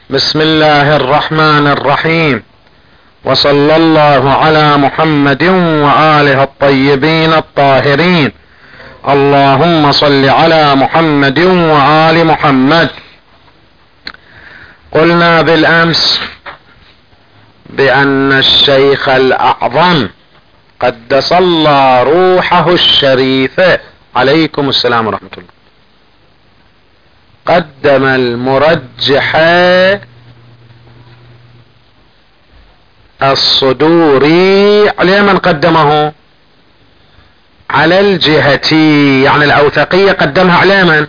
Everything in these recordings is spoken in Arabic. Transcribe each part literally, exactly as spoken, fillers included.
بسم الله الرحمن الرحيم، وصلى الله على محمد وآله الطيبين الطاهرين. اللهم صل على محمد وآل محمد. قلنا بالأمس بأن الشيخ الأعظم قدس الله روحه الشريفة عليكم السلام ورحمة الله قدم المرجح الصدوري على من قدمه؟ على الجهتي، يعني الأوثقية قدمها على من؟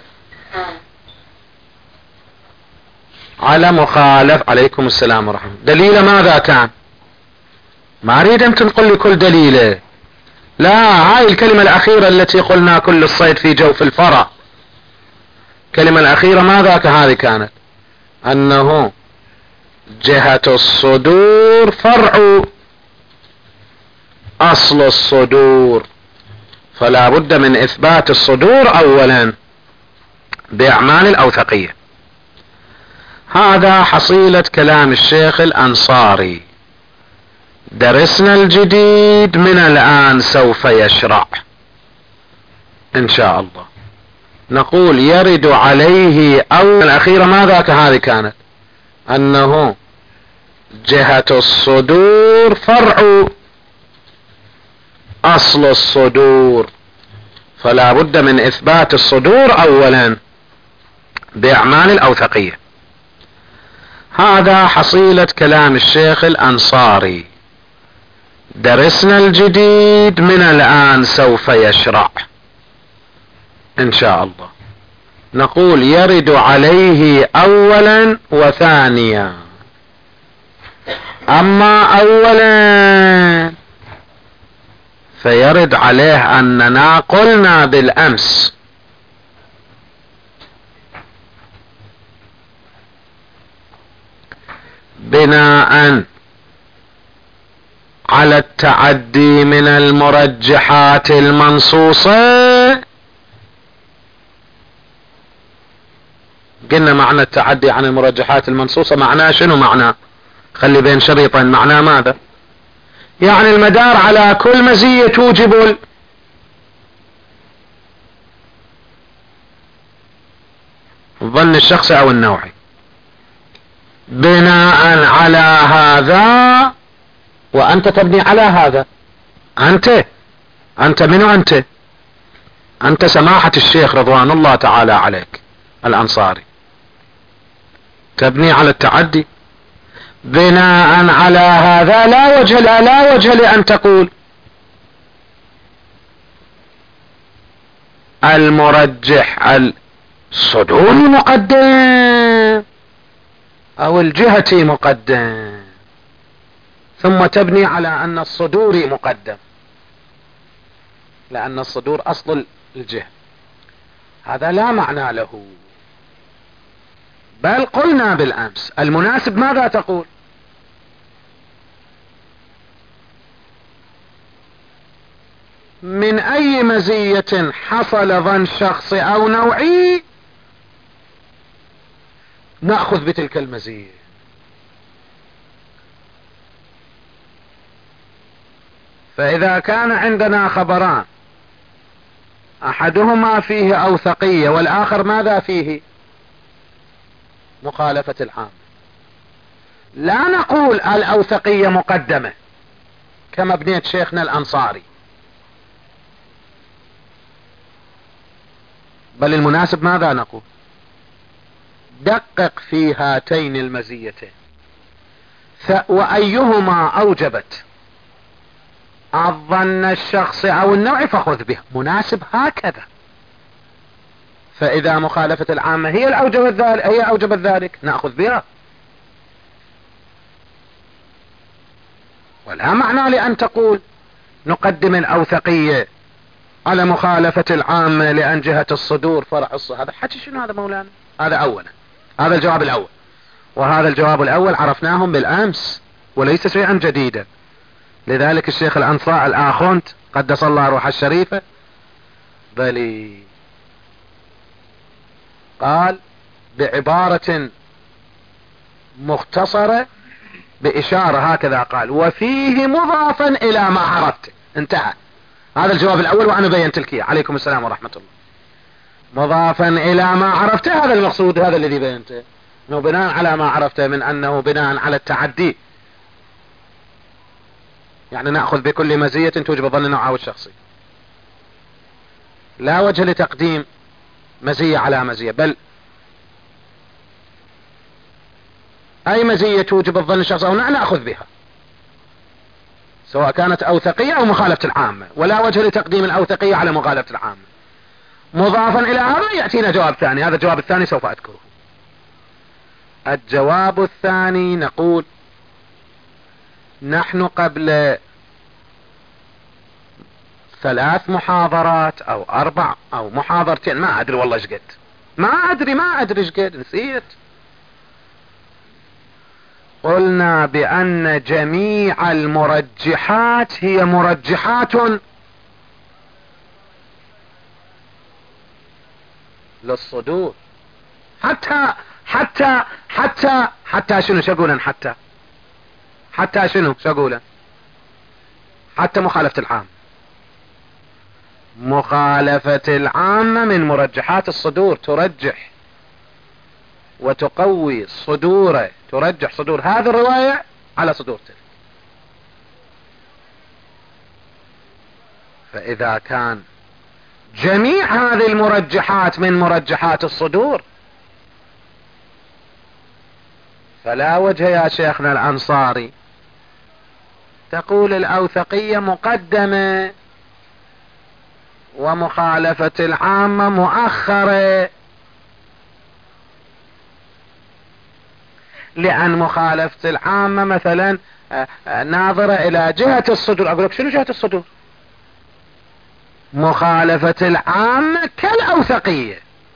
على مخالف. عليكم السلام ورحمة الله. دليل ماذا كان؟ ما أريد أن تنقل لي كل دليله، لا، هاي الكلمة الأخيرة التي قلنا كل الصيد في جوف الفرع، الكلمة الأخيرة ماذا هذه كانت؟ أنه جهة الصدور فرع أصل الصدور، فلا بد من إثبات الصدور أولا بأعمال الأوثقية. هذا حصيلة كلام الشيخ الأنصاري. درسنا الجديد من الآن سوف يشرع إن شاء الله. نقول يرد عليه أول الأخيرة ماذا هذه كانت؟ أنه جهة الصدور فرع أصل الصدور، فلا بد من إثبات الصدور أولا بأعمال الأوثقية. هذا حصيلة كلام الشيخ الأنصاري. درسنا الجديد من الآن سوف يشرع إن شاء الله. نقول يرد عليه أولا وثانيا. أما أولا فيرد عليه أننا قلنا بالأمس بناء على التعدي من المرجحات المنصوصة. قلنا معنى التعدي عن المرجحات المنصوصة معناه شنو؟ معناه خلي بين شريطين، معناه ماذا؟ يعني المدار على كل مزية توجب الظن الشخصي او النوعي. بناء على هذا وانت تبني على هذا، انت انت منو؟ انت انت سماحة الشيخ رضوان الله تعالى عليك الأنصاري، تبني على التعدي. بناء على هذا لا وجه لا, لا وجه لأن تقول المرجح الصدوري مقدم أو الجهتي مقدم ثم تبني على أن الصدوري مقدم، لأن الصدور أصل الجهة. هذا لا معنى له. بل قلنا بالأمس المناسب ماذا تقول؟ من أي مزية حصل ظن شخصي أو نوعي نأخذ بتلك المزية. فإذا كان عندنا خبران أحدهما فيه أوثقية والآخر ماذا فيه؟ مخالفة العام، لا نقول الأوثقية مقدمة كما بنيت شيخنا الأنصاري، بل المناسب ماذا نقول؟ دقق في هاتين المزيتين وأيهما أوجبت الظن الشخصي أو النوعي فخذ به، مناسب هكذا. فإذا مخالفة العامة هي الأوجبت ذلك هي أوجبت ذلك نأخذ بها، ولا معنى لأن تقول نقدم الأوثقية على مخالفة العامة لأن جهة الصدور فرع الصدور. هذا حكي شنو هذا مولانا؟ هذا أولا، هذا الجواب الأول، وهذا الجواب الأول عرفناهم بالأمس وليس شيئا جديدا. لذلك الشيخ الأنصار الآخوند قدس الله روح الشريفة بل قال بعبارة مختصرة بإشارة هكذا قال وفيه مضافا إلى ما عرفت. انتهى. هذا الجواب الأول وأنا بينت لك إياه. عليكم السلام ورحمة الله. مضافا إلى ما عرفته هذا المقصود، هذا الذي بينته، انه بناء على ما عرفته من انه بناء على التعدي، يعني نأخذ بكل مزية توجب ظن نوعه الشخصي، لا وجه لتقديم مزية على مزية، بل اي مزية توجب الظن الشخصي او نأخذ بها سواء كانت اوثقية او مخالفة العامة، ولا وجه لتقديم الاوثقية على مخالفة العامة. مضافا الى هذا يأتينا جواب ثاني، هذا الجواب الثاني سوف اذكره. الجواب الثاني نقول نحن قبل ثلاث محاضرات او اربع او محاضرتين ما ادري والله ايش قد، ما ادري ما ادري ايش قد نسيت، قلنا بان جميع المرجحات هي مرجحات للصدور. حتى حتى حتى حتى شنو شقولا حتى حتى شنو شقولا حتى مخالفة العام. مخالفة العامة من مرجحات الصدور، ترجح وتقوي صدور، ترجح صدور هذه الرواية على صدور تلك. فإذا كان جميع هذه المرجحات من مرجحات الصدور فلا وجه يا شيخنا الأنصاري تقول الأوثقية مقدمة ومخالفة العامة مؤخرة، لأن مخالفة العامة مثلا ناظرة إلى جهة الصدور. أقول لك شنو جهة الصدور؟ مخالفة العامة كالأوثقية،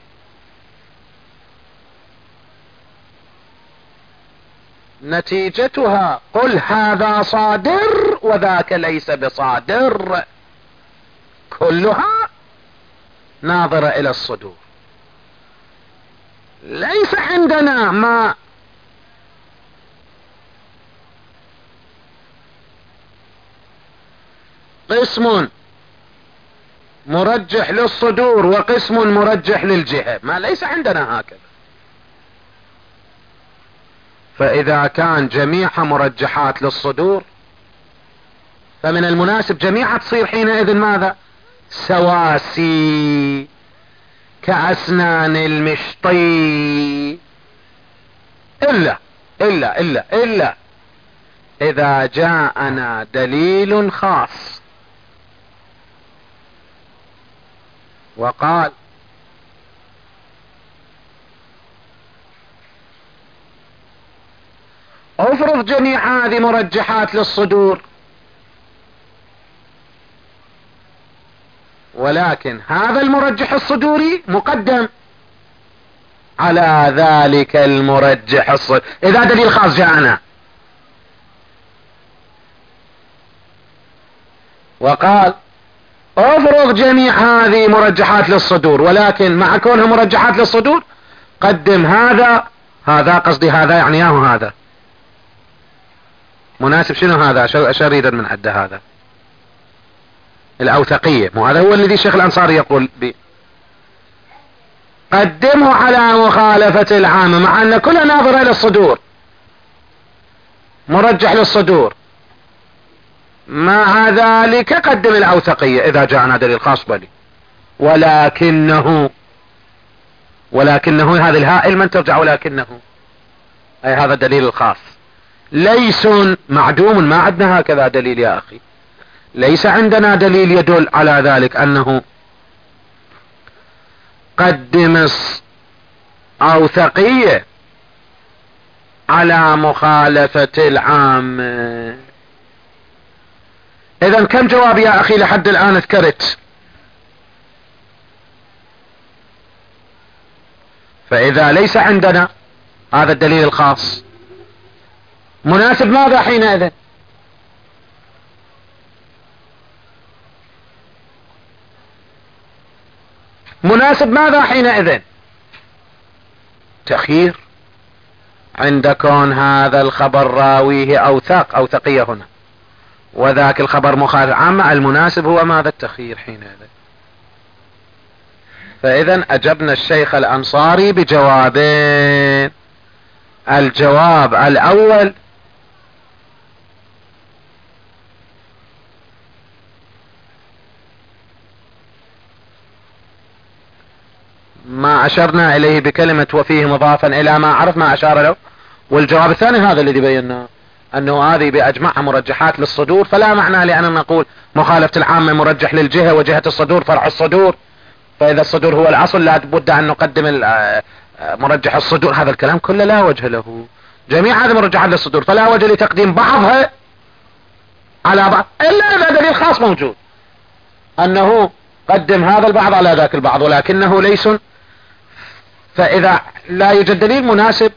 نتيجتها قل هذا صادر وذاك ليس بصادر، كلها ناظرة إلى الصدور. ليس عندنا ما قسم مرجح للصدور وقسم مرجح للجهة، ما ليس عندنا هكذا. فإذا كان جميعها مرجحات للصدور فمن المناسب جميعها تصير حينئذ ماذا؟ سواسي كأسنان المشطي، إلا إلا إلا إلا إذا جاءنا دليل خاص وقال افرض جميع هذه مرجحات للصدور ولكن هذا المرجح الصدوري مقدم على ذلك المرجح الصدوري، إذا دليل خاص جاءنا وقال افرض جميع هذه مرجحات للصدور ولكن مع كونها مرجحات للصدور قدم هذا، هذا قصدي هذا يعني ياهو هذا مناسب. شنو هذا؟ شريدا من عد هذا الأوثقية، مو هذا هو الذي الشيخ الأنصاري يقول بي قدمه على مخالفة العامة مع أن كلها ناظرة للصدور، مرجح للصدور، مع ذلك قدم الأوثقية إذا جاءنا دليل خاص بلي. ولكنه ولكنه هذه الهاء من ترجع ولكنه أي هذا الدليل الخاص ليس معدوم، ما عندنا هكذا دليل يا أخي، ليس عندنا دليل يدل على ذلك أنه قدم أوثقية على مخالفة العام. إذن كم جواب يا أخي لحد الآن ذكرت؟ فإذا ليس عندنا هذا الدليل الخاص مناسب ماذا حينئذ؟ مناسب ماذا حينئذ؟ تأخير عند كون هذا الخبر راويه اوثق، اوثقية هنا، وذاك الخبر مخالف عامة، المناسب هو ماذا؟ التخيير حينئذ. فاذا اجبنا الشيخ الانصاري بجوابين. الجواب الاول ما اشرنا اليه بكلمة وفيه مضافا الى ما عرف ما اشار له، والجواب الثاني هذا الذي بيناه، انه هذه باجمعها مرجحات للصدور، فلا معنى لان نقول مخالفة العامة مرجح للجهة وجهة الصدور فرع الصدور، فاذا الصدور هو الاصل لا بد ان نقدم مرجح الصدور. هذا الكلام كله لا وجه له، جميع هذه مرجحات للصدور، فلا وجه لتقديم بعضها على بعض الا اذا دليل خاص موجود انه قدم هذا البعض على ذاك البعض، ولكنه ليس. فاذا لا يوجد دليل مناسب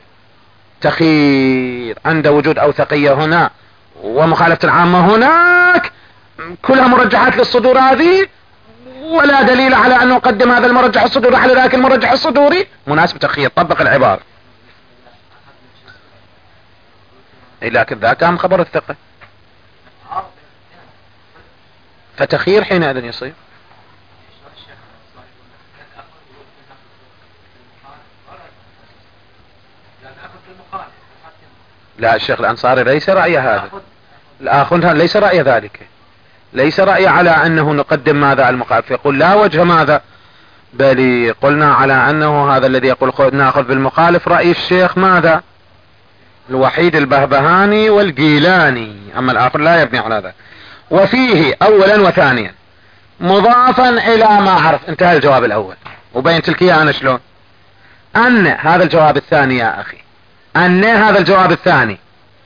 تخير عند وجود اوثقية هنا ومخالفة العامة هناك، كلها مرجحات للصدور هذه، ولا دليل على ان نقدم هذا المرجح الصدوري على ذاك المرجح الصدوري، مناسب تخير. طبق العبارة. لكن ذاك كان خبر الثقة، فتخير حينئذ يصير. لا، الشيخ الانصاري ليس رأي هذا، الاخر ليس رأي ذلك، ليس رأي على انه نقدم ماذا المخالف، يقول لا وجه ماذا، بل قلنا على انه هذا الذي يقول ناخذ بالمخالف رأي الشيخ ماذا الوحيد البهبهاني والجيلاني، اما الاخر لا يبني على ذلك. وفيه اولا وثانيا مضافا الى ما عرف. انتهى الجواب الاول، وبينت لك انا شلون ان هذا الجواب الثاني يا اخي، ان هذا الجواب الثاني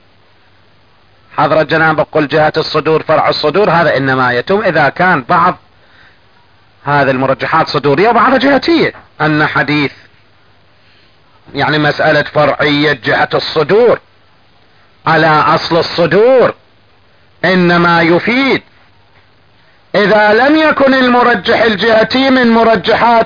حضرة جنابك قل جهة الصدور فرع الصدور، هذا انما يتم اذا كان بعض هذه المرجحات صدورية وبعضها جهتية، ان حديث يعني مسألة فرعية جهة الصدور على اصل الصدور انما يفيد اذا لم يكن المرجح الجهتي من مرجحات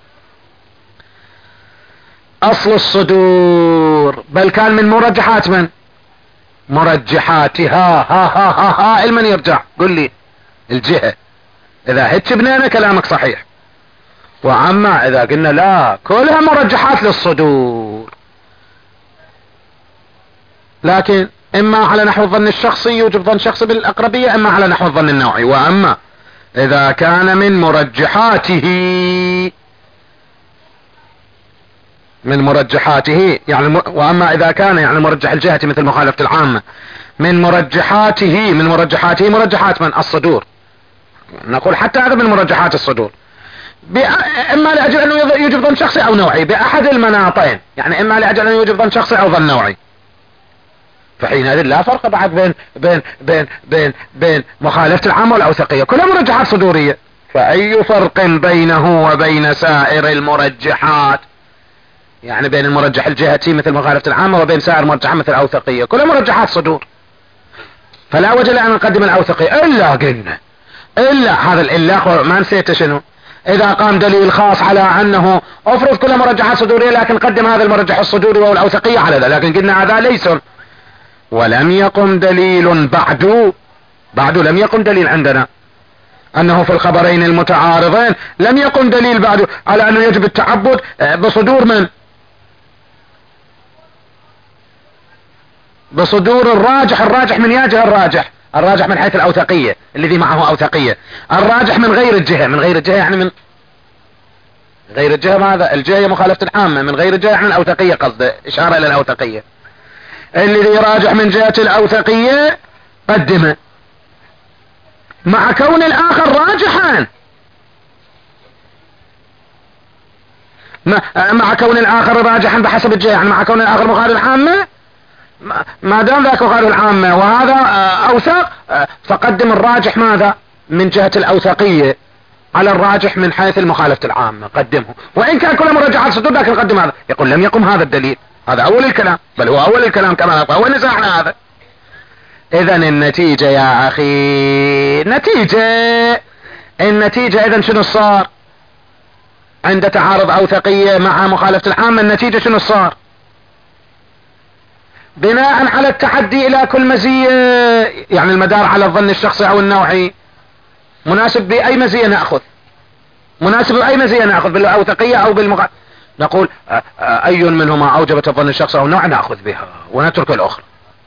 اصل الصدور، بل كان من مرجحات من مرجحاتها. ها ها ها ها المن يرجع قل لي الجهة. اذا هتش بنينا كلامك صحيح، وعما اذا قلنا لا كلها مرجحات للصدور، لكن اما على نحو الظن الشخصي يوجب ظن شخصي بالاقربية، اما على نحو الظن النوعي. واما اذا كان من مرجحاته من مرجحاته يعني، واما اذا كان يعني مرجح الجهة مثل مخالفة العامة من مرجحاته من مرجحاته مرجحات من الصدور، نقول حتى هذا من مرجحات الصدور، اما لاجل انه يوجب ظن شخصي او نوعي باحد المناطين، يعني اما لاجل انه يوجب ظن شخصي او ظن نوعي، فحينئذ لا فرق بعد بين بين بين بين بين مخالفة العامة والاوثقية، كلها مرجحات صدورية. فاي فرق بينه وبين سائر المرجحات، يعني بين المرجح الجهتي مثل مخالفة العامة وبين سائر مرجحات مثل الاوثقية، كلها مرجحات صدور، فلا وجه لأن نقدم الاوثقية الا قلنا الا هذا الا ما نسيت شنو، اذا قام دليل خاص على انه افرض كلها مرجحات صدورية لكن قدم هذا المرجح الصدوري وهو الاوثقية على ذا، لكن قلنا هذا ليس، ولم يقم دليل بعد بعد لم يقم دليل عندنا انه في الخبرين المتعارضين لم يقم دليل بعد على انه يجب التعبد بصدور من بصدور الراجح. الراجح من ياجه الراجح، الراجح من حيث الاوثقية الذي معه اوثقية، الراجح من غير الجهة، من غير الجهة يعني من غير الجهة ماذا الجهة مخالفة العامة، من غير الجهة يعني الاوثقية، قصده اشارة الى الاوثقية، الذي راجح من جهة الاوثقية قدمه مع كون الاخر راجحا، مع كون الاخر راجحا بحسب الجهة، يعني مع كون الاخر مخالف العامة، ما دام ذاك مخالف العامة وهذا اوثق فقدم الراجح ماذا من جهة الاوثقية على الراجح من حيث المخالفة العامة، قدمه وان كان كل مرجحات صدور لكن قدم هذا. يقول لم يقم هذا الدليل، هذا اول الكلام، بل هو اول الكلام كما اول نزاعنا هذا. اذا النتيجة يا اخي نتيجة النتيجة اذا شنو صار عند تعارض اوثقية مع مخالفة العامة؟ النتيجة شنو صار؟ بناء على التعدي الى كل مزية، يعني المدار على الظن الشخصي او النوعي، مناسب بأي مزية نأخذ، مناسب بأي مزية نأخذ، بالأوثقية او بالمغ... نقول اي منهما اوجبت الظن الشخصي او النوع نأخذ بها ونترك الاخرى.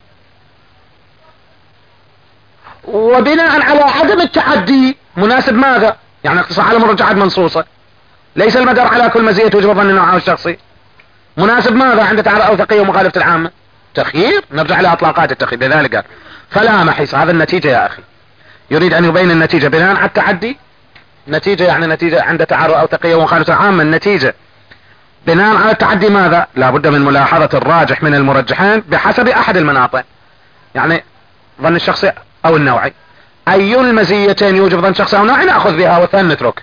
وبناء على عدم التعدي مناسب ماذا؟ يعني اقتصار على مرجعات منصوصة، ليس المدار على كل مزية توجب الظن النوعي او الشخصي. مناسب ماذا عند تعارض اوثقية ومخالفة العامة؟ تخيير، نرجع الى اطلاقات التخيير. لذلك قال فلا محيص. هذا النتيجة يا اخي، يريد ان يبين النتيجة بناء على التعدي. نتيجة يعني نتيجة عند تعارض اوثقية ومخالفة العامة، النتيجة بناء على التعدي ماذا؟ لابد من ملاحظة الراجح من المرجحين بحسب احد المناطق، يعني ظن الشخصي او النوعي، اي المزيتين يوجب ظن شخصي او نوعي نأخذ بها والثاني نتركه.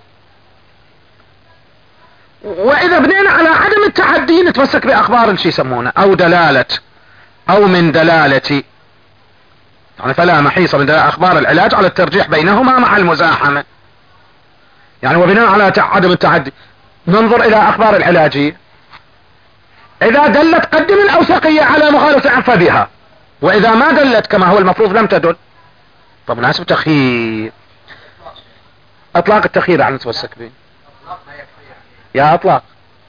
واذا بنينا على عدم التعدي نتمسك باخبار الشي يسمونه او دلالة او من دلالة، يعني فلا محيص من دلالة اخبار العلاج على الترجيح بينهما مع المزاحمة. يعني وبناء على عدم التعدي ننظر الى اخبار العلاجية، اذا دلت قدم الاوثقية على مخالفة عن فبها، واذا ما دلت كما هو المفروض لم تدل. طب مناسب تخيير، اطلاق التخيير عن نتمسك به يا اطلاق.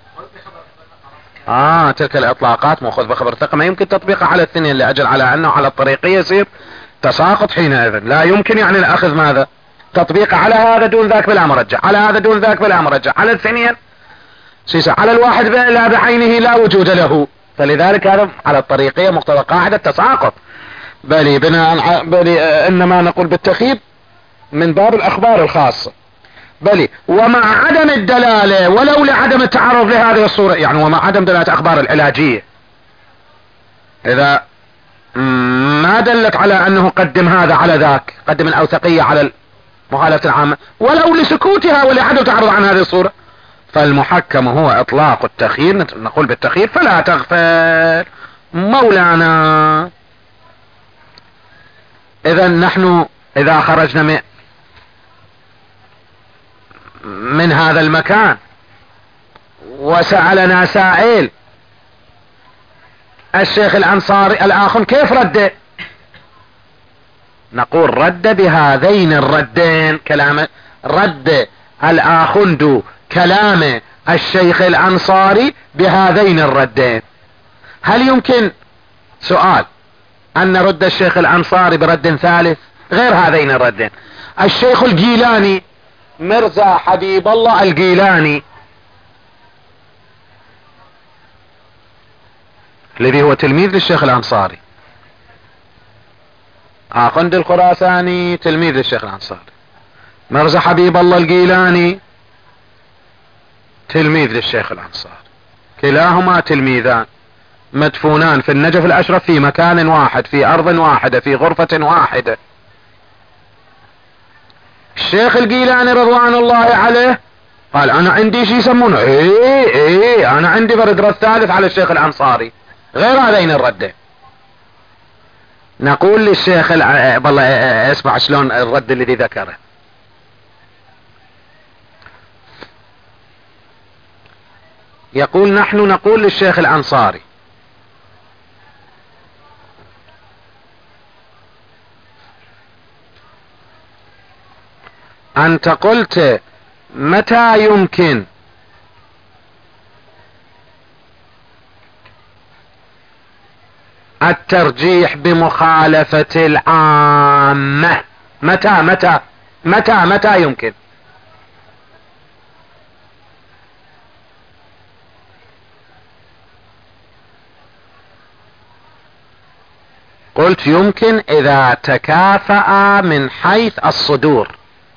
اه تلك الاطلاقات مؤخذ بخبر الثقة ما يمكن تطبيقها على الثنين، لاجل على انه على الطريقية يصير تساقط حينئذ. لا يمكن يعني الاخذ ماذا؟ تطبيق على هذا دون ذاك بلا مرجع، على هذا دون ذاك بلا مرجع، على الثنين سيسا، على الواحد لا بعينه لا وجود له. فلذلك هذا على الطريقية مقتضى قاعدة تساقط. بل بناء بل انما نقول بالتخيير من باب الاخبار الخاصة. بل ومع عدم الدلالة ولو لعدم التعرض لهذه الصورة، يعني ومع عدم دلالة اخبار العلاجية، اذا ما دلت على انه قدم هذا على ذاك، قدم الاوثقية على المخالفة العامة، ولو لسكوتها ولعدم تعرض عن هذه الصورة، فالمحكم هو اطلاق التخيير. نقول بالتخيير فلا تغفل مولانا. اذا نحن اذا خرجنا من من هذا المكان وسألنا سائل الشيخ الانصاري الاخن كيف رد؟ نقول رد بهذين الردين، كلام رد الاخند كلام الشيخ الانصاري بهذين الردين. هل يمكن سؤال ان نرد الشيخ الانصاري برد ثالث غير هذين الردين؟ الشيخ الجيلاني مرزا حبيب الله الجيلاني الذي هو تلميذ للشيخ الانصاري، آخند الخراساني تلميذ للشيخ الانصاري، مرزا حبيب الله الجيلاني تلميذ للشيخ الانصاري، كلاهما تلميذان مدفونان في النجف الاشرف في مكان واحد في ارض واحدة في غرفة واحدة. الشيخ الجيلاني رضوان الله عليه قال انا عندي شي يسمونه ايه ايه انا عندي برد رد ثالث على الشيخ الانصاري غير هذين الردين. نقول للشيخ الع... بالله اسمع شلون الرد الذي ذكره. يقول نحن نقول للشيخ الانصاري انت قلت متى يمكن الترجيح بمخالفة العامة؟ متى متى متى متى يمكن؟ قلت يمكن اذا تكافأ من حيث الصدور.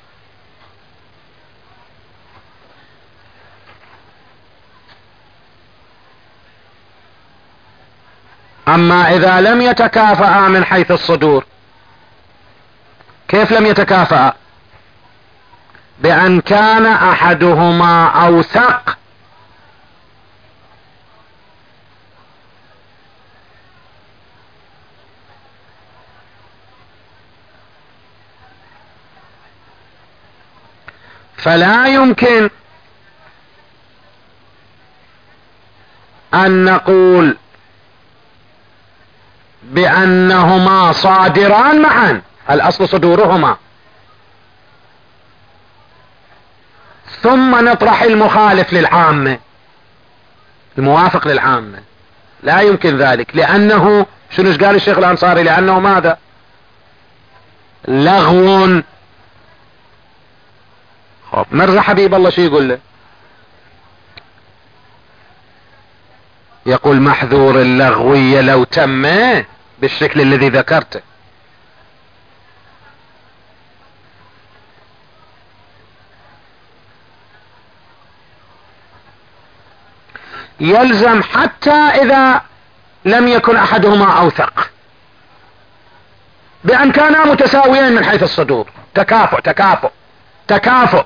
اما اذا لم يتكافأ من حيث الصدور، كيف لم يتكافأ؟ بان كان احدهما اوثق فلا يمكن ان نقول بأنهما صادران معا، الأصل صدورهما، ثم نطرح المخالف للعامة الموافق للعامة. لا يمكن ذلك، لأنه شنو قال الشيخ الأنصاري؟ لأنه ماذا؟ لغو. خب مرزا حبيب الله شو يقول له؟ يقول محذور اللغوية لو تم بالشكل الذي ذكرته يلزم حتى إذا لم يكن أحدهما أوثق، بأن كانا متساويين من حيث الصدور، تكافؤ تكافؤ تكافؤ.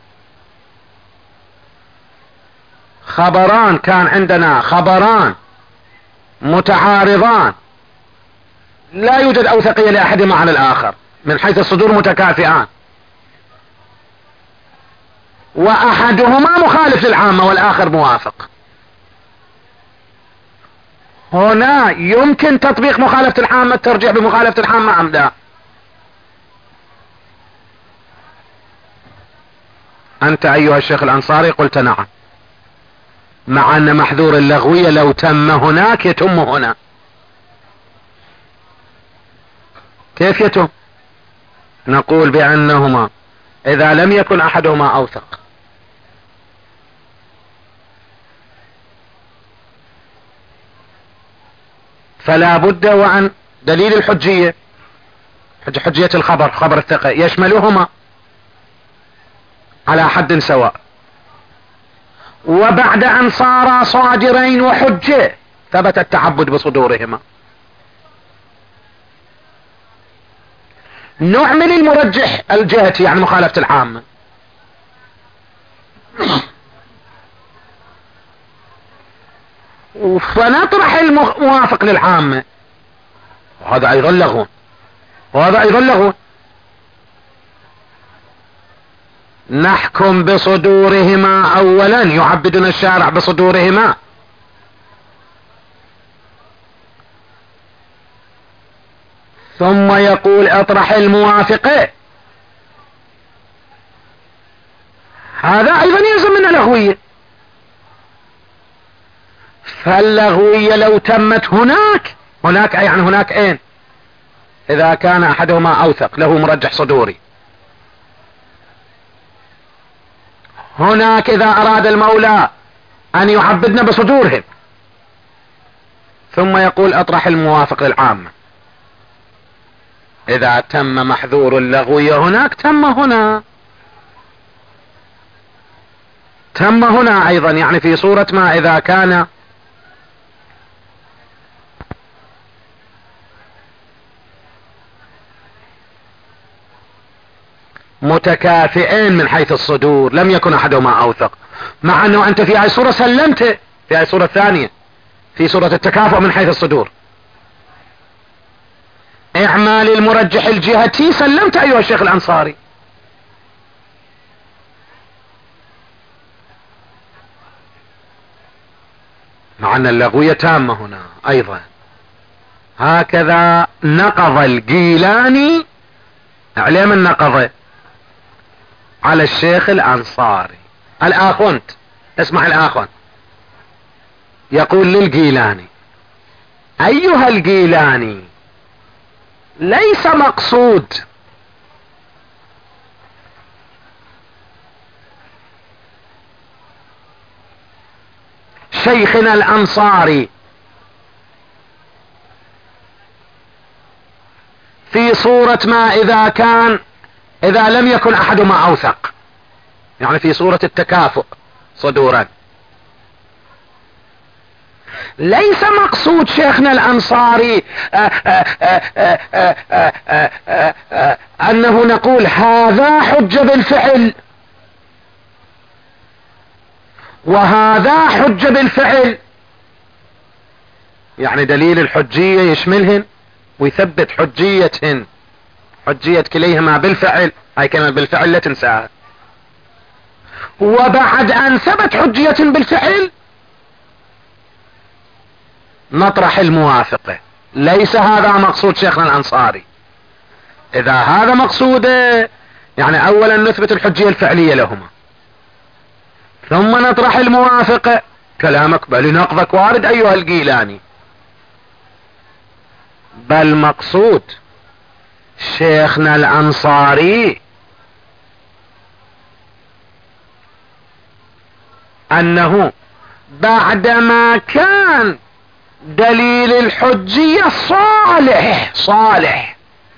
خبران، كان عندنا خبران متعارضان لا يوجد أوثقية لأحدهما على الآخر من حيث الصدور، متكافئان، وأحدهما مخالف للعامة والآخر موافق. هنا يمكن تطبيق مخالفة العامة، ترجع بمخالفة العامة أم لا؟ أنت أيها الشيخ الأنصاري قلت نعم، مع أن محذور اللغوية لو تم هناك يتم هنا. كيف يتم؟ نقول بأنهما إذا لم يكن أحدهما أوثق، فلا بد وعن دليل الحجية، حجية الخبر، خبر الثقة يشملهما على حد سواء، وبعد أن صارا صادرين وحجة ثبت التعبد بصدورهما. نعمل المرجح الجهتي يعني مخالفة العامة، فنطرح الموافق للعامة، وهذا أيضا لغو، وهذا أيضا لغو. نحكم بصدورهما أولا، يعبدنا الشارع بصدورهما، ثم يقول اطرح الموافقة. هذا أيضا يلزم من لغوية. فاللغوية لو تمت هناك، هناك أي يعني هناك أين؟ إذا كان أحدهما أوثق له مرجح صدوري. هناك إذا أراد المولى أن يعبدنا بصدورهم، ثم يقول أطرح الموافق للعامة. إذا تم محذور اللغوية هناك تم هنا، تم هنا أيضا، يعني في صورة ما إذا كان متكافئين من حيث الصدور لم يكن أحدهما أوثق، مع أنه أنت في هذه الصورة سلمت، في هذه الصورة الثانية في صورة التكافؤ من حيث الصدور، اعمال المرجح الجهتي سلمت أيها الشيخ الأنصاري. مع أن اللغوية تامة هنا أيضا. هكذا نقض الجيلاني، اعلام النقض على الشيخ الأنصاري. الآخوند، اسمع الآخوند يقول للجيلاني: أيها الجيلاني، ليس مقصود شيخنا الأنصاري في صورة ما إذا كان إذا لم يكن أحدهما أوثق، يعني في صورة التكافؤ صدورا، ليس مقصود شيخنا الأنصاري آآ آآ آآ آآ آآ أنه نقول هذا حجة بالفعل وهذا حجة بالفعل، يعني دليل الحجية يشملهن ويثبت حجيتهن، حجية كليهما بالفعل، هاي كلمة بالفعل لا تنساها. وبعد أن ثبت حجية بالفعل نطرح الموافقة، ليس هذا مقصود شيخنا الأنصاري. إذا هذا مقصوده يعني أولا نثبت الحجية الفعلية لهما، ثم نطرح الموافقة. كلامك بل نقضك وارد أيها الجيلاني، بل مقصود شيخنا الأنصاري أنه بعدما كان دليل الحجية صالح صالح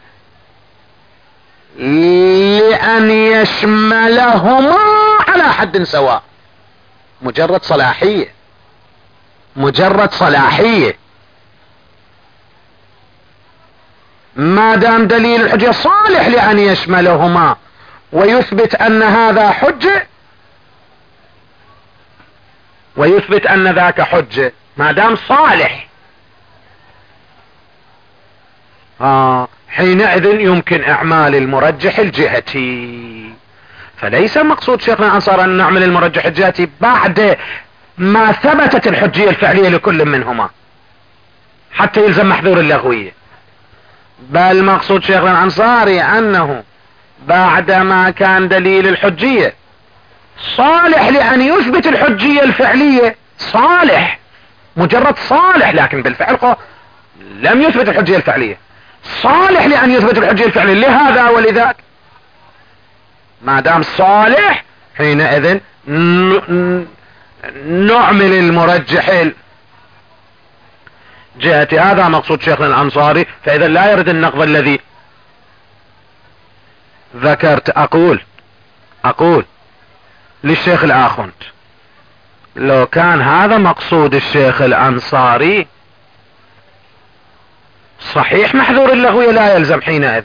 لأن يشملهما على حد سواء، مجرد صلاحية، مجرد صلاحية، ما دام دليل الحجة صالح لأن يشملهما ويثبت أن هذا حجة ويثبت أن ذاك حجة، ما دام صالح آه حينئذ يمكن إعمال المرجح الجهتي. فليس مقصود شيخنا الأنصار أن نعمل المرجح الجهتي بعد ما ثبتت الحجية الفعلية لكل منهما حتى يلزم محذور اللغوية، بل مقصود شيخنا الأنصاري أنه بعدما كان دليل الحجية صالح لأن يثبت الحجية الفعلية، صالح مجرد صالح، لكن بالفعل لم يثبت الحجية الفعلية، صالح لأن يثبت الحجية الفعلية لهذا ولذاك. ما دام صالح حينئذ نعمل المرجح جهتي. هذا مقصود شيخنا الأنصاري. فإذا لا يرد النقض الذي ذكرت. أقول أقول للشيخ الآخوند لو كان هذا مقصود الشيخ الأنصاري صحيح محذور اللغوية لا يلزم حينئذ،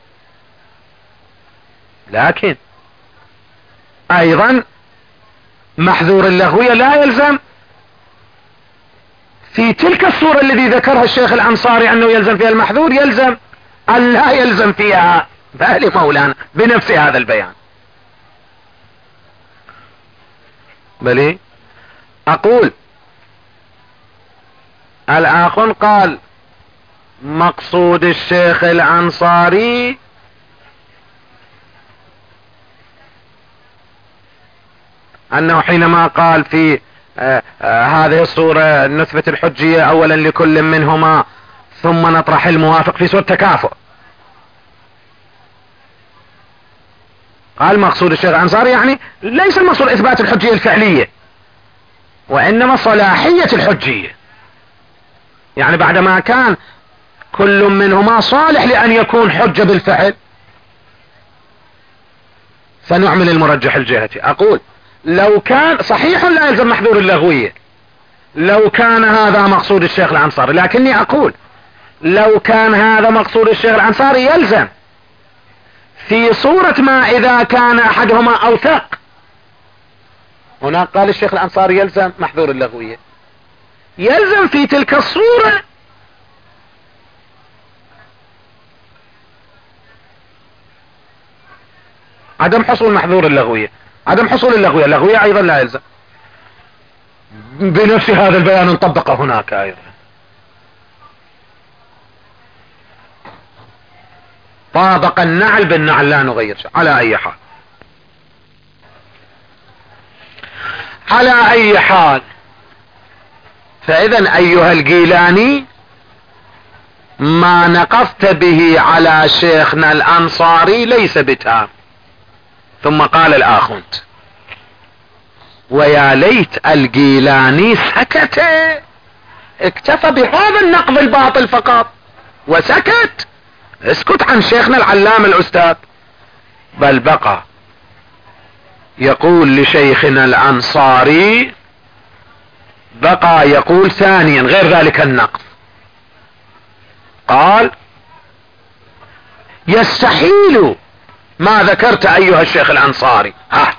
لكن أيضا محذور اللغوية لا يلزم في تلك الصورة الذي ذكرها الشيخ الأنصاري أنه يلزم فيها المحذور، يلزم أن لا يلزم فيها بأهل مولانا بنفس هذا البيان. بلي أقول الآخر قال مقصود الشيخ الأنصاري أنه حينما قال في آه آه هذه الصورة نثبت الحجية أولا لكل منهما ثم نطرح الموافق في سورة تكافؤ، قال مقصود الشيخ الأنصاري يعني ليس المقصود إثبات الحجية الفعلية وإنما صلاحية الحجية، يعني بعدما كان كل منهما صالح لأن يكون حجة بالفعل فنعمل المرجح الجهتي. أقول لو كان صحيح لا يلزم محذور اللغوية لو كان هذا مقصود الشيخ الأنصاري، لكني أقول لو كان هذا مقصود الشيخ الأنصاري يلزم في صورة ما إذا كان أحدهما أوثق. هناك قال الشيخ الأنصاري يلزم محذور اللغوية، يلزم في تلك الصورة عدم حصول محذور اللغوية، عدم حصول اللغوية، اللغوية أيضا لا يلزم. بنفس هذا البيان نطبق هناك أيضا. طابق النعل بالنعل لا نغير شيء. على أي حال على أي حال فإذا أيها الجيلاني ما نقصت به على شيخنا الأنصاري ليس بتام. ثم قال الآخوند ويا ليت الجيلاني سكت، اكتفى بهذا النقض الباطل فقط وسكت، اسكت عن شيخنا العلام الأستاذ، بل بقى يقول لشيخنا الأنصاري، بقى يقول ثانيا غير ذلك النقض، قال يستحيل ما ذكرت أيها الشيخ الأنصاري. ها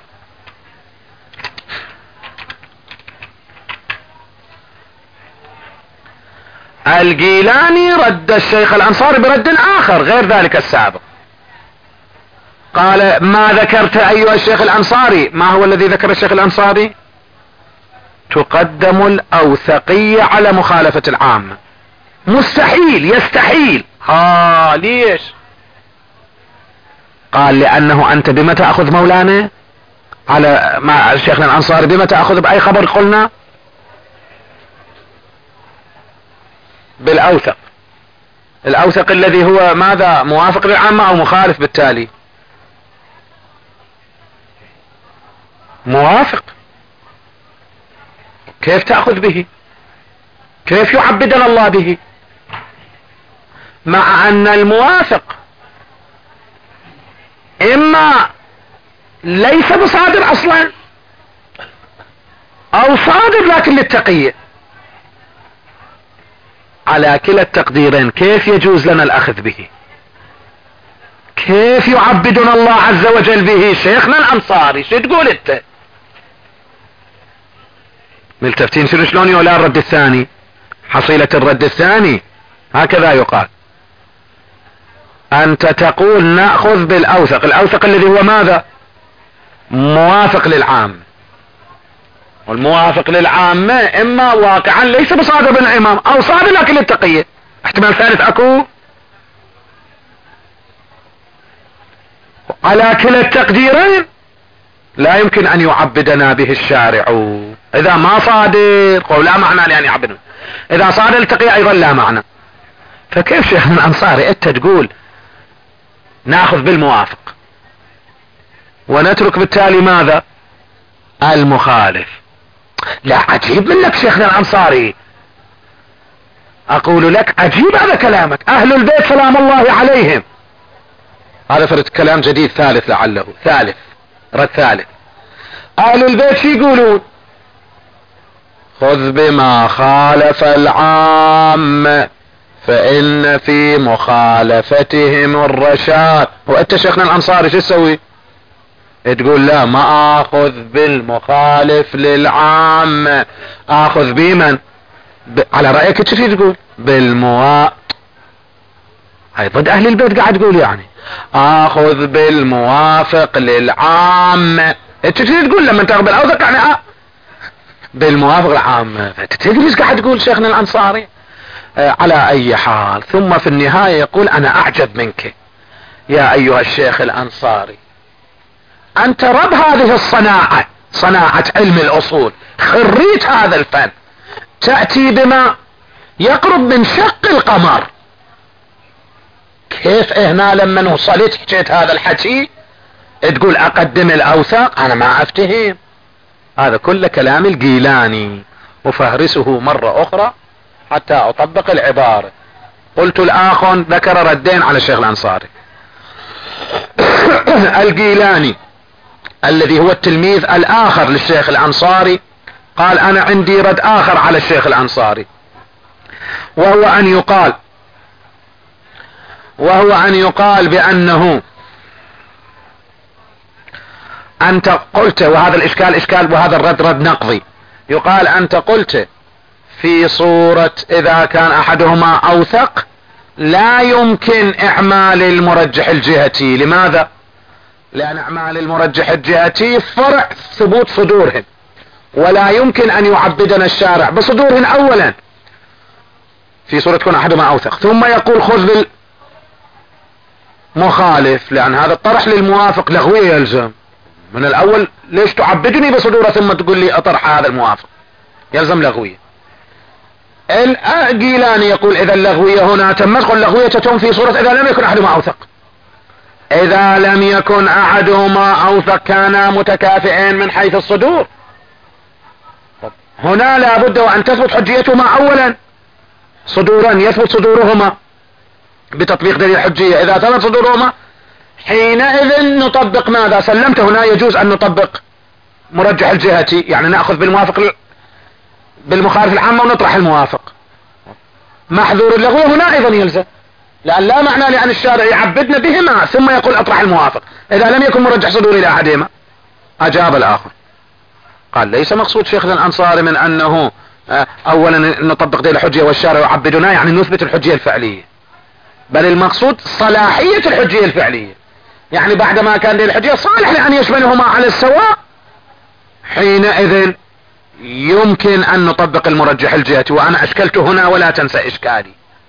الجيلاني رد الشيخ الأنصاري برد آخر غير ذلك السابق، قال ما ذكرت أيها الشيخ الأنصاري. ما هو الذي ذكر الشيخ الأنصاري؟ تقدم الأوثقية على مخالفة العامة. مستحيل يستحيل. ها ليش؟ قال لانه انت بما تأخذ مولانا على مع شيخنا الانصاري، بما تأخذ باي خبر قلنا؟ بالاوثق. الاوثق الذي هو ماذا؟ موافق للعامة او مخالف بالتالي؟ موافق. كيف تأخذ به؟ كيف يعبدنا الله به؟ مع ان الموافق اما ليس بصادر اصلا او صادر لكن للتقية. على كلا التقديرين كيف يجوز لنا الاخذ به؟ كيف يعبدنا الله عز وجل به شيخنا الانصاري؟ شو تقول انت؟ ملتفتين شنو شلون يولى الرد الثاني؟ حصيلة الرد الثاني هكذا يقال. انت تقول نأخذ بالاوثق، الاوثق الذي هو ماذا؟ موافق للعام، والموافق للعامة اما واقعا ليس بصادر من الامام او صادر لكن للتقية. احتمال ثالث اكو؟ على كلا التقديرين لا يمكن ان يعبدنا به الشارع. اذا ما صادر قول لا معنى لان يعبدنا، اذا صادر التقية ايضا لا معنى. فكيف شيخنا الانصاري انت تقول ناخذ بالموافق ونترك بالتالي ماذا؟ المخالف. لا عجيب منك شيخنا الانصاري، اقول لك عجيب هذا كلامك. اهل البيت سلام الله عليهم، هذا فرد كلام جديد ثالث لعله، ثالث رد ثالث. اهل البيت شو يقولون؟ خذ بما خالف العام فان في مخالفتهم الرشاد. وانت شيخنا الانصاري شو تسوي؟ تقول لا ما اخذ بالمخالف للعام، اخذ بمن؟ ب... على رأيك كيف تقول؟ بالموا هاي ضد اهل البيت قاعد تقول يعني اخذ بالموافق للعام. انت تقول لما تاخذ بالاوثق يعني آه بالموافق للعام. تدري ايش قاعد تقول شيخنا الانصاري؟ آه على اي حال، ثم في النهاية يقول انا اعجب منك يا ايها الشيخ الانصاري، انت رب هذه الصناعة، صناعة علم الاصول، خريج هذا الفن، تأتي بما يقرب من شق القمر. كيف هنا لما وصلت حكيت هذا الحكي تقول اقدم الاوثاق؟ انا ما افتهم. هذا كله كلام الجيلاني، وفهرسه مرة اخرى حتى اطبق العبارة. قلت الاخ ذكر ردين على الشيخ الانصاري. الجيلاني الذي هو التلميذ الاخر للشيخ الانصاري قال انا عندي رد اخر على الشيخ الانصاري، وهو ان يقال وهو ان يقال بانه انت قلت، وهذا الاشكال اشكال وهذا الرد رد نقضي، يقال انت قلت في صورة اذا كان احدهما اوثق لا يمكن اعمال المرجح الجهتي. لماذا؟ لان اعمال المرجح الجهتي فرع ثبوت صدورهم، ولا يمكن ان يعبدنا الشارع بصدورهم اولا في صورة تكون احدهما اوثق، ثم يقول خذ بالمخالف، لان هذا الطرح للموافق لغوية يلزم من الاول. ليش تعبدني بصدوره ثم تقول لي اطرح هذا الموافق؟ يلزم لغوية. الجيلاني يقول اذا اللغوية هنا تمت، قل لغوية تتم في صورة اذا لم يكن احدهما اوثق. اذا لم يكن احدهما اوثق كانا متكافئين من حيث الصدور. هنا لابد وان تثبت حجيتهما اولا، صدورا يثبت صدورهما بتطبيق دليل الحجية. اذا ثبت صدورهما حينئذ نطبق ماذا؟ سلمت هنا يجوز ان نطبق مرجح الجهتي، يعني نأخذ بالموافق بالمخالف العامة ونطرح الموافق. محذور اللغوية هنا ايضا يلزم، لان لا معنى لان الشارع يعبدنا بهما ثم يقول اطرح الموافق اذا لم يكن مرجح صدوري لاحدهما. اجاب الاخر قال ليس مقصود شيخنا الانصاري من انه اولا نطبق دليل الحجية والشارع يعبدنا يعني نثبت الحجية الفعلية، بل المقصود صلاحية الحجية الفعلية، يعني بعدما كان دليل الحجية صالح لان يشملهما على السواء حينئذ يمكن ان نطبق المرجح الجهتي. وانا اشكلت هنا ولا تنسى اشكالي،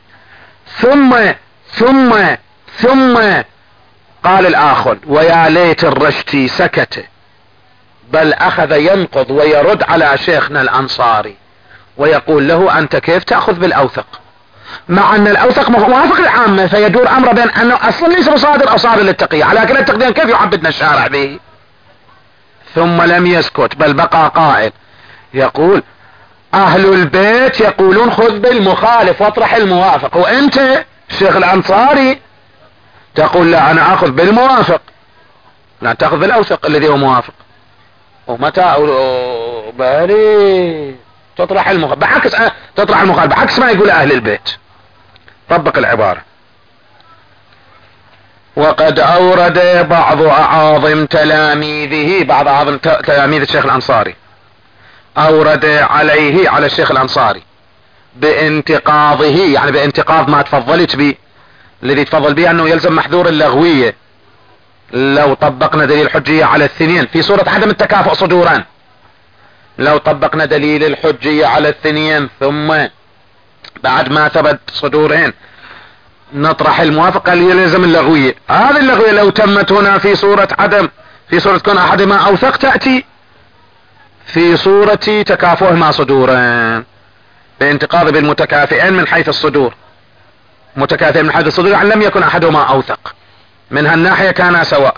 ثم ثم ثم قال الآخر ويا ليت الرشتي سكت، بل أخذ ينقض ويرد على شيخنا الأنصاري ويقول له أنت كيف تأخذ بالأوثق، مع أن الأوثق موافق العامة، فيدور أمر بين أنه أصلا ليس مصادر أو صادر للتقية، على كلا التقدير كيف يعبدنا الشارع به؟ ثم لم يسكت بل بقى قائل يقول أهل البيت يقولون خذ بالمخالف واطرح الموافق، وأنت الشيخ الأنصاري تقول لا أنا أخذ بالموافق، لا تأخذ بالأوثق الذي هو موافق. ومتى بالي تطرح المخالف بعكس تطرح المخالف بعكس ما يقول أهل البيت. طبق العبارة. وقد أورد بعض أعاظم تلاميذه، بعض أعاظم تلاميذ الشيخ الأنصاري أورد عليه على الشيخ الأنصاري بانتقاضه، يعني بانتقاض ما تفضلت به، الذي تفضل به أنه يلزم محذور اللغوية لو طبقنا دليل الحجية على الثنين في صورة عدم التكافؤ صدورا. لو طبقنا دليل الحجية على الثنين ثم بعد ما ثبت صدورهن نطرح الموافقة يلزم اللغوية، هذه اللغوية لو تمت هنا في صورة عدم، في صورة كون أحدهما أوثق تأتي في صورة تكافؤهما صدورا بانتقاض بالمتكافئين من حيث الصدور، متكافئين من حيث الصدور يعني لم يكن أحدهما أوثق، من هالناحية كانا سواء.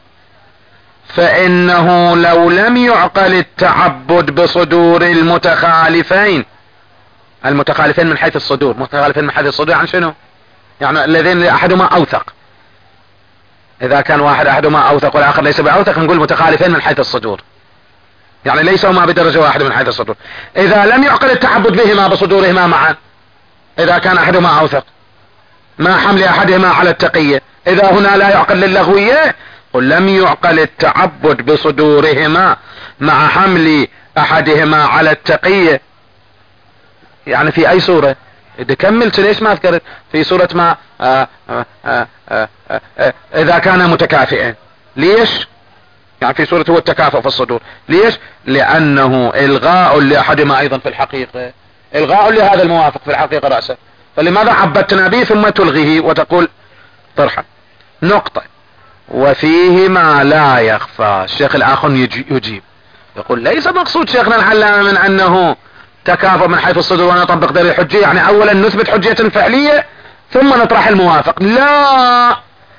فإنه لو لم يعقل التعبد بصدور المتخالفين، المتخالفين من حيث الصدور، متخالفين من حيث الصدور يعني شنو؟ يعني الذين أحدهما أوثق، إذا كان واحد أحدهما أوثق والآخر ليس بأوثق نقول متخالفين من حيث الصدور، يعني ليسوا ما بدرجة واحدة من حيث الصدور. إذا لم يعقل التعبد بهما بصدورهما معا، إذا كان أحدهما أوثق ما حمل أحدهما على التقية، إذا هنا لا يعقل للغوية قل لم يعقل التعبد بصدورهما مع حمل أحدهما على التقية، يعني في أي صورة؟ إذا كملت ليش ما أذكرت في صورة ما آآ آآ آآ آآ إذا كان متكافئين، ليش؟ يعني في صورة هو التكافؤ في الصدور، ليش؟ لأنه إلغاء لأحدهما أيضا في الحقيقة، إلغاء لهذا الموافق في الحقيقة رأسا، فلماذا عبدتنا به ثم تلغيه وتقول طرحا؟ نقطة. وفيه ما لا يخفى. الشيخ الآخر يجيب يقول ليس مقصود شيخنا العلامة من أنه تكافؤ من حيث الصدور ونطبق دليل الحجية، يعني أولا نثبت حجية فعلية ثم نطرح الموافق، لا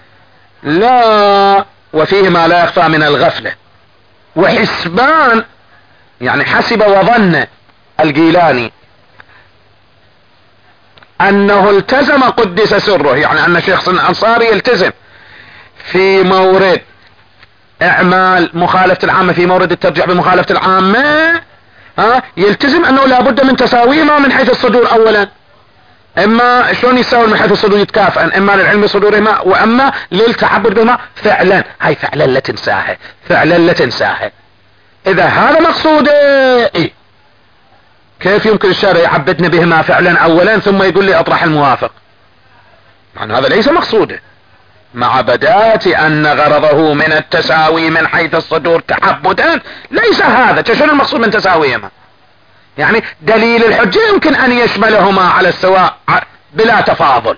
لا. وفيه ما لا يخفى من الغفلة وحسبان، يعني حسب وظن الجيلاني أنه التزم قدس سره، يعني أن شيخ الأنصاري يلتزم في مورد اعمال مخالفة العامة، في مورد الترجيح بمخالفة العامة، ها يلتزم انه لابد من تساويهما من حيث الصدور اولا، اما شلون يساوي من حيث الصدور يتكافئا، اما للعلم بصدورهما واما للتعبد بهما فعلا. هاي فعلا لا تنساها، فعلا لا تنساها. اذا هذا مقصوده إيه؟ كيف يمكن الشارع يعبدنا بهما فعلا اولا ثم يقول لي اطرح الموافق؟ يعني هذا ليس مقصوده، مع بداية ان غرضه من التساوي من حيث الصدور تعبدا، ليس هذا. شنو المقصود من تساويهما؟ يعني دليل الحجة يمكن ان يشملهما على السواء بلا تفاضل،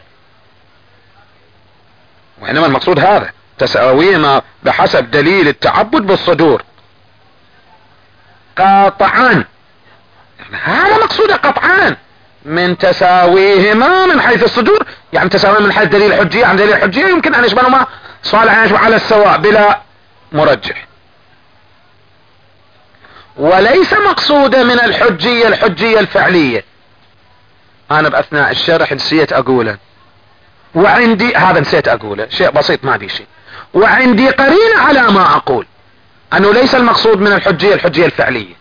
وانما المقصود هذا تساويهما بحسب دليل التعبد بالصدور قطعا، يعني هذا مقصود قطعا من تساويهما من حيث الصدور، يعني تساويهما من حيث دليل الحجية عن دليل الحجية يمكن ان يشملهما صالحا يشمل على السواء بلا مرجح. وليس مقصودا من الحجية الحجية الفعلية. انا باثناء الشرح نسيت اقوله، وعندي هذا نسيت اقوله شيء بسيط ما بي شيء، وعندي قرينة على ما اقول انه ليس المقصود من الحجية الحجية الفعلية،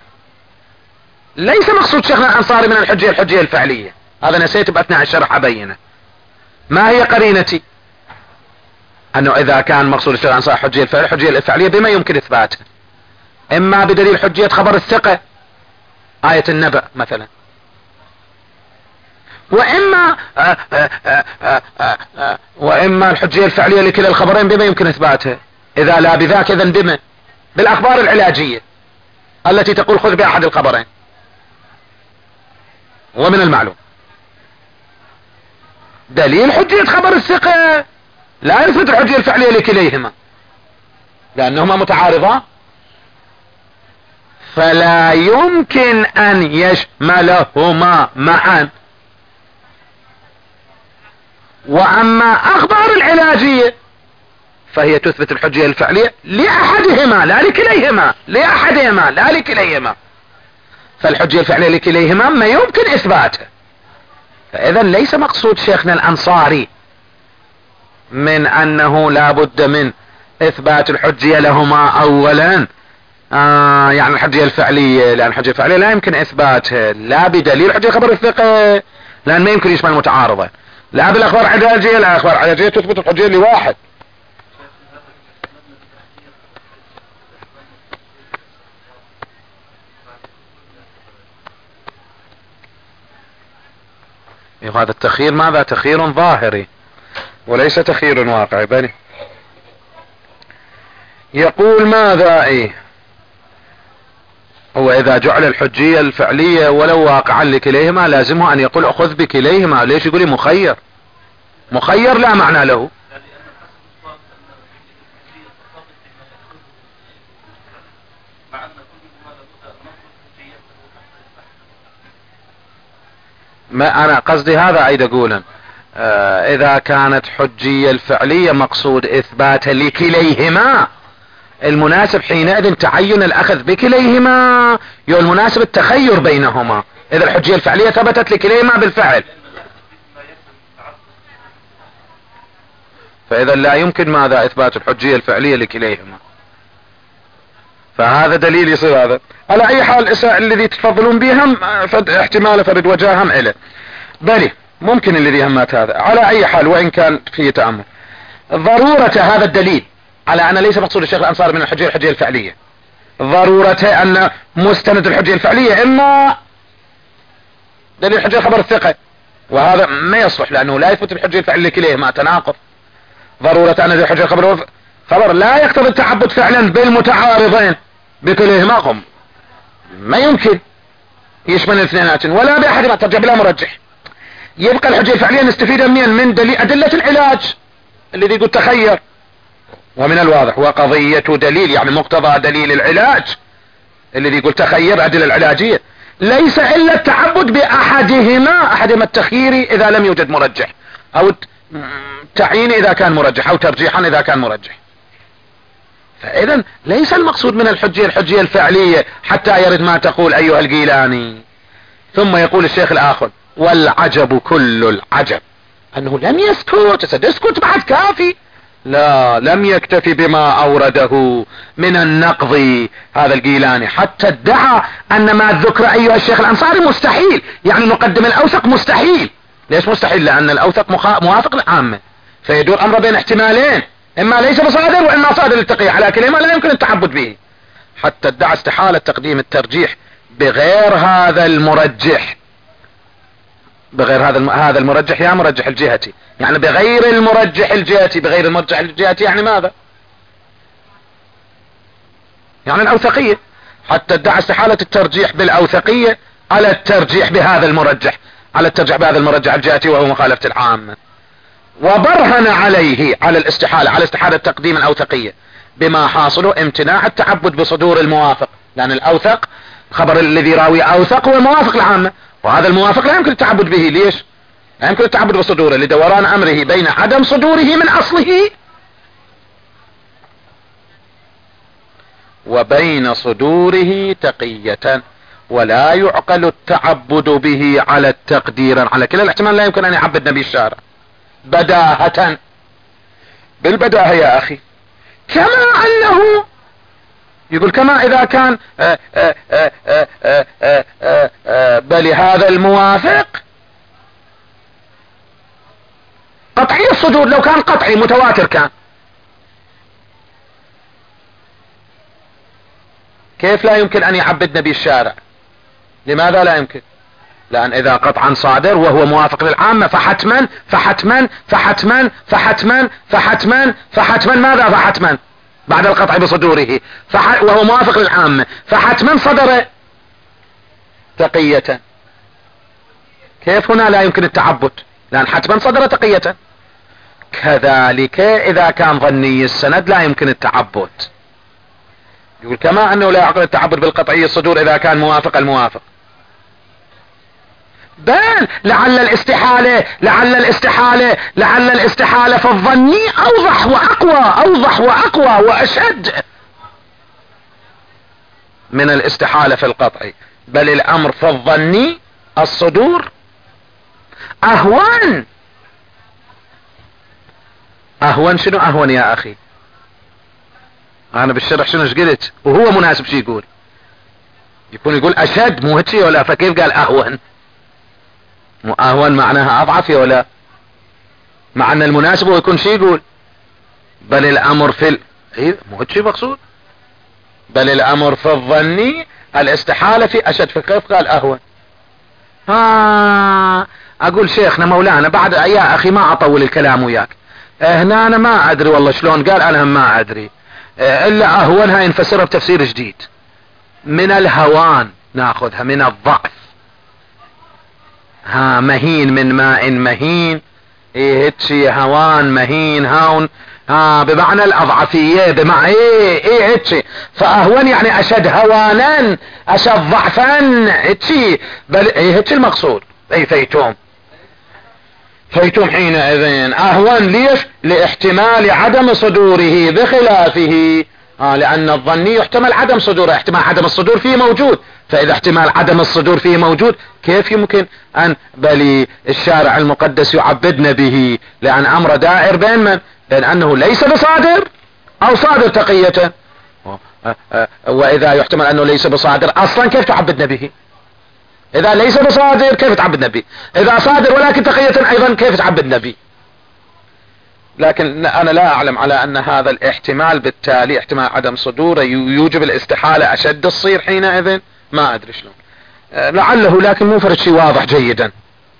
ليس مقصود شيخنا الأنصاري من الحجية الحجية الفعلية، هذا نسيت باثناء الشرح ابينه. ما هي قرينتي؟ انه اذا كان مقصود الشيخ الأنصاري الحجية الفعلية، الحجية الفعلية بما يمكن اثباتها، اما بدليل حجية خبر الثقة آية النبأ مثلا، واما آآ آآ آآ آآ واما الحجية الفعلية لكلا الخبرين بما يمكن اثباتها، اذا لا بذاك اذا بما بالاخبار العلاجية التي تقول خذ باحد الخبرين. ومن المعلوم دليل حجية خبر الثقة، لا يثبت الحجية الفعلية لكليهما لأنهما متعارضان، فلا يمكن أن يشملهما معا. وأما أخبار العلاجية فهي تثبت الحجية الفعلية لأحدهما لا لكليهما، لأحدهما لا لكليهما، فالحجية الفعلية لكليهما ما يمكن إثباتها. فإذا ليس مقصود شيخنا الأنصاري من أنه لا بد من إثبات الحجية لهما أولا، آه يعني الحجية الفعلية، لأن الحجية الفعلية لا يمكن إثباتها لا بدليل حجية خبر الثقة لأن ما يمكن يشمل المتعارضة، لا بالأخبار العلاجية، لا أخبار العلاجية تثبت الحجية لواحد. هذا التخيير ماذا؟ تخيير ظاهري وليس تخيير واقعي. بني يقول ماذا؟ ايه هو اذا جعل الحجية الفعلية ولو واقعا لكليهما لازمه ان يقول اخذ بكليهما. ليش يقول مخير؟ مخير لا معنى له. ما انا قصدي هذا عيد اقولا، آه اذا كانت حجية الفعلية مقصود اثباتها لكليهما المناسب حينئذ تعين الاخذ بكليهما، يو المناسب التخير بينهما اذا الحجية الفعلية ثبتت لكليهما بالفعل. فاذا لا يمكن ماذا؟ اثبات الحجية الفعلية لكليهما، فهذا دليل يصير هذا. على اي حال الاساء الذي تفضلون بهم احتمال فرد وجاهم اليه، بلي ممكن الذي همات هذا. على اي حال وان كان فيه تأمل، ضرورة هذا الدليل على ان ليس مقصود الشيخ الانصاري من الحجية الحجية الفعلية، ضرورة ان مستند الحجية الفعلية اما دليل حجية خبر الثقة، وهذا ما يصلح لانه لا يثبت الحجية الفعلية لكليهما، تناقض. ضرورة ان دليل حجية خبر خبر لا يقتضي التعبد فعلا بالمتعارضين بكليهما، قم ما يمكن يشمل الاثنينات ولا باحدهما، ترجع بلا مرجح. يبقى الحجية الفعلية نستفيد منين؟ من دليل ادلة العلاج الذي يقول تخير، ومن الواضح وقضية دليل يعني مقتضى دليل العلاج الذي يقول تخير ادلة العلاجية ليس الا التعبد باحدهما، احدهما التخيير اذا لم يوجد مرجح، او تعيين اذا كان مرجح، او ترجيحا اذا كان مرجح. فاذا ليس المقصود من الحجية الحجية الفعلية حتى يرد ما تقول ايها الجيلاني. ثم يقول الشيخ الاخر والعجب كل العجب انه لم يسكت، اسكت بعد كافي، لا لم يكتفي بما اورده من النقض هذا الجيلاني حتى ادعى ان ما ذكر ايها الشيخ الانصاري مستحيل، يعني نقدم الاوثق مستحيل. ليش مستحيل؟ لان الاوثق موافق للعامة، فيدور الامر بين احتمالين، اما ليس بصادر واما صادر للتقية، على كلمة لا يمكن التعبد به، حتى ادعى استحالة تقديم الترجيح بغير هذا المرجح، بغير هذا هذا المرجح يا مرجح الجهتي، يعني بغير المرجح الجهتي، بغير المرجح الجهتي يعني ماذا؟ يعني الاوثقية، حتى ادعى استحالة الترجيح بالاوثقية على الترجيح بهذا المرجح، على الترجيح بهذا المرجح الجهتي وهو مخالفة العامة، وبرهن عليه على الاستحالة، على استحالة تقديم الاوثقية بما حاصله امتناع التعبد بصدور الموافق، لان الاوثق خبر الذي راوي اوثق هو موافق العامة، وهذا الموافق لا يمكن التعبد به. ليش لا يمكن التعبد بصدوره؟ لدوران امره بين عدم صدوره من اصله وبين صدوره تقية، ولا يعقل التعبد به على التقدير، على كلا الاحتمال لا يمكن ان يعبد نبي الشارع بداهة، بالبداهة يا اخي. كما انه يقول كما اذا كان آآ آآ آآ آآ آآ بل هذا الموافق قطعي الصدور، لو كان قطعي متواتر كان، كيف لا يمكن ان يعبد نبي الشارع؟ لماذا لا يمكن؟ لان اذا قطعا صادر وهو موافق للعامة فحتما فحتما فحتما فحتما فحتما فحتما ماذا فحتما بعد القطع بصدوره فح... وهو موافق للعامة فحتما صدر تقية. كيف هنا لا يمكن التعبد؟ لأن حتما صدر تقية. كذلك إذا كان ظني السند لا يمكن التعبد. يقول كما أنه لا يعقل التعبد بالقطعي الصدور إذا كان موافق الموافق، بل لعل الاستحالة لعل الاستحالة لعل الاستحالة في الظني أوضح وأقوى أوضح وأقوى وأشد من الاستحالة في القطعي. بل الأمر في الظني الصدور أهون. أهون شنو أهون يا أخي؟ أنا بالشرح شنو قلت وهو مناسب شي يقول، يكون يقول أشد مو هيك ولا؟ فكيف قال أهون؟ مو أهون معناها أضعف ولا؟ مع أن المناسب هو يكون شي يقول بل الأمر في ال... إيه مو هيك مقصود. بل الأمر في الظني الاستحالة في أشد، فكيف قال أهون؟ ها أقول شيخنا مولانا بعد يا أخي ما أطول الكلام وياك، هنا أنا ما أدري والله شلون قال، أنا ما أدري إلا أهونها ينفسرها بتفسير جديد. من الهوان ناخذها، من الضعف. ها مهين من ماء مهين، إيه هيتشي هوان مهين هون، ها بمعنى الأضعفية بمعنى إيه إيه هيتشي. فأهون يعني أشد هوانا أشد ضعفا هيتشي، بل إيه هيتشي المقصود. أي فيتوم فيتم حينئذ أهون. ليش؟ لاحتمال عدم صدوره بخلافه. آه لأن الظني يحتمل عدم صدوره، احتمال عدم الصدور فيه موجود، فإذا احتمال عدم الصدور فيه موجود كيف يمكن أن بل الشارع المقدس يعبدنا به؟ لأن أمر دائر بين من؟ بين أنه ليس بصادر أو صادر تقية. وإذا يحتمل أنه ليس بصادر أصلا كيف تعبدنا به؟ إذا ليس بصادر كيف تعبد نبي؟ إذا صادر ولكن تقية أيضا كيف تعبد نبي؟ لكن أنا لا أعلم على أن هذا الاحتمال بالتالي احتمال عدم صدوره يوجب الاستحالة أشد الصير حينئذ، ما أدري شلون لعله، لكن مو فرد شيء واضح جيدا.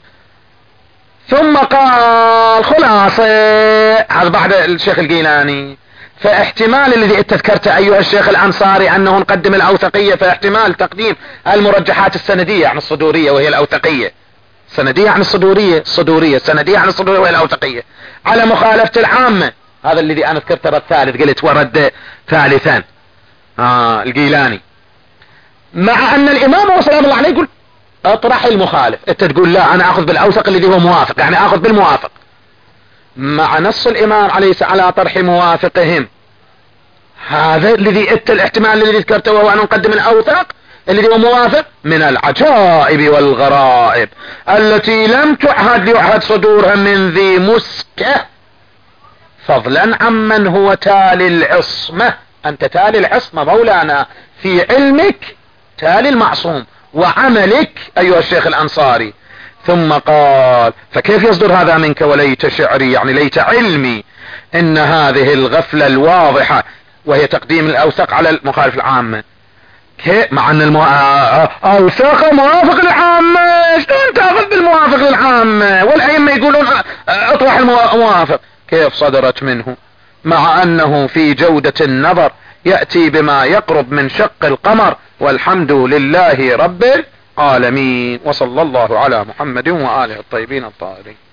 ثم قال خلاصة هذا بعد الشيخ الجيلاني، فاحتمال الذي تذكرته أيها الشيخ الأنصاري أنه نقدم الأوثقية، فاحتمال تقديم المرجحات السندية عن الصدورية وهي الأوثقية، سندية عن الصدورية الصدورية السندية عن الصدورية وهي الأوثقية، على مخالفة العامة. هذا الذي أنا ذكرته الثالث، قلت ورد ثالثا آه الجيلاني. مع أن الإمام هو سلام الله عليه يقول اطرح المخالف، انت تقول لا أنا أخذ بالأوثق الذي هو موافق، يعني أخذ بالموافق، مع نص الإمام عليه على طرح موافقهم. هذا الذي ات الاحتمال الذي ذكرته وهو أن نقدم الأوثق الذي هو موافق من العجائب والغرائب التي لم تعهد ليعهد صدورها من ذي مسكة، فضلا عمن هو تالي العصمة. أنت تالي العصمة مولانا في علمك، تالي المعصوم، وعملك أيها الشيخ الأنصاري. ثم قال فكيف يصدر هذا منك وليت شعري، يعني ليت علمي، إن هذه الغفلة الواضحة وهي تقديم الأوثق على المخالف العامة، مع أن الأوثق موافق للعامة، شلون تأخذ بالموافق للعامة والأئمة يقولون اطرح الموافق؟ كيف صدرت منه مع أنه في جودة النظر يأتي بما يقرب من شق القمر، والحمد لله رب العالمين، وصلى الله على محمد وآله الطيبين الطاهرين.